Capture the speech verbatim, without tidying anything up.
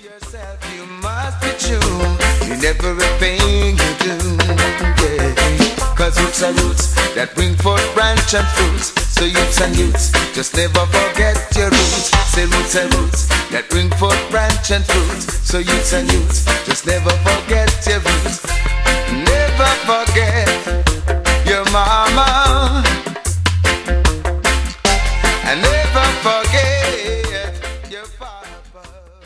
yourself, you must be true in everything you do. Yeah. Cause roots are roots that bring forth branch and fruits. So youths and youths, just never forget your roots. Say roots are roots that bring forth branch and fruits. So youths and youths, just never forget your roots. Never forget your mama. And never